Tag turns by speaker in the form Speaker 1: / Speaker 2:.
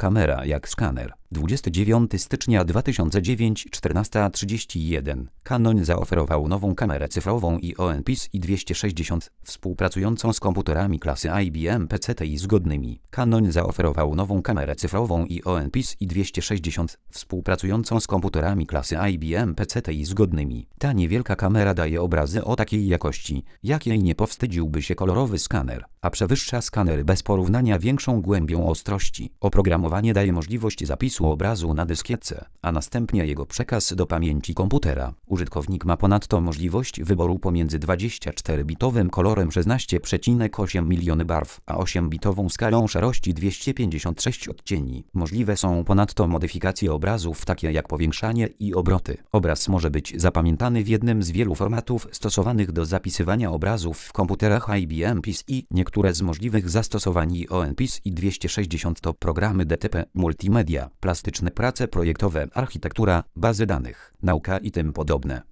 Speaker 1: Kamera jak skaner. 29 stycznia 2009, 14:31. Canon zaoferował nową kamerę cyfrową IONPIS i260 współpracującą z komputerami klasy IBM PCTi zgodnymi. Canon zaoferował nową kamerę cyfrową IONPIS i260 współpracującą z komputerami klasy IBM PCTi zgodnymi. Ta niewielka kamera daje obrazy o takiej jakości, jakiej nie powstydziłby się kolorowy skaner, a przewyższa skanery bez porównania większą głębią ostrości. Oprogramowanie daje możliwość zapisu obrazu na dyskietce, a następnie jego przekaz do pamięci komputera. Użytkownik ma ponadto możliwość wyboru pomiędzy 24-bitowym kolorem 16,8 miliony barw, a 8-bitową skalą szarości 256 odcieni. Możliwe są ponadto modyfikacje obrazów takie jak powiększanie i obroty. Obraz może być zapamiętany w jednym z wielu formatów stosowanych do zapisywania obrazów w komputerach IBM PIS i niektóre z możliwych zastosowań IONPIS i260 to programy DTP, multimedia, plastyczne prace projektowe, architektura, bazy danych, nauka i tym podobne.